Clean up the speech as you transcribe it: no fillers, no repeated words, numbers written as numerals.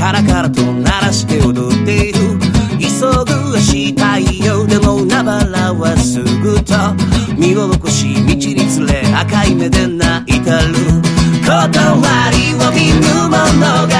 カラカラと鳴らして踊っている。急ぐ足太陽でも海原はすぐと見起こし道に連れ赤い目で泣いてる。断りを見ぬ者が